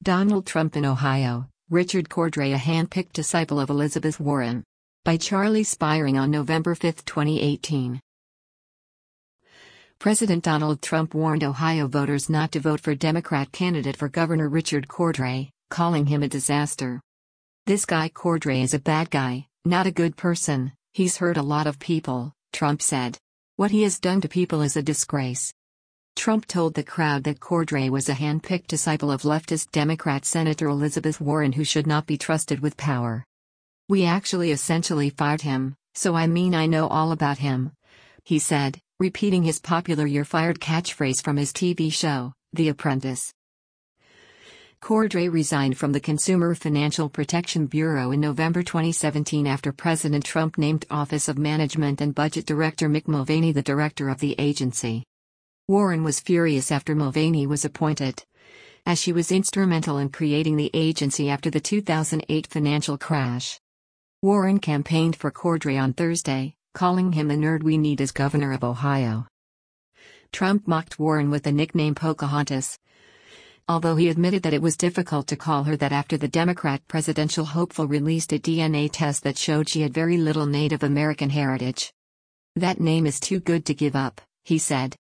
Donald Trump in Ohio, Richard Cordray, a hand-picked disciple of Elizabeth Warren. By Charlie Spiring on November 5, 2018. President Donald Trump warned Ohio voters not to vote for Democrat candidate for governor Richard Cordray, calling him a disaster. "This guy Cordray is a bad guy, not a good person. He's hurt a lot of people," Trump said. "What he has done to people is a disgrace." Trump told the crowd that Cordray was a hand-picked disciple of leftist Democrat Senator Elizabeth Warren who should not be trusted with power. "We actually essentially fired him, so I know all about him," he said, repeating his popular "You're fired" catchphrase from his TV show, The Apprentice. Cordray resigned from the Consumer Financial Protection Bureau in November 2017 after President Trump named Office of Management and Budget Director Mick Mulvaney the director of the agency. Warren was furious after Mulvaney was appointed, as she was instrumental in creating the agency after the 2008 financial crash. Warren campaigned for Cordray on Thursday, calling him the nerd we need as governor of Ohio. Trump mocked Warren with the nickname Pocahontas, although he admitted that it was difficult to call her that after the Democrat presidential hopeful released a DNA test that showed she had very little Native American heritage. "That name is too good to give up," he said.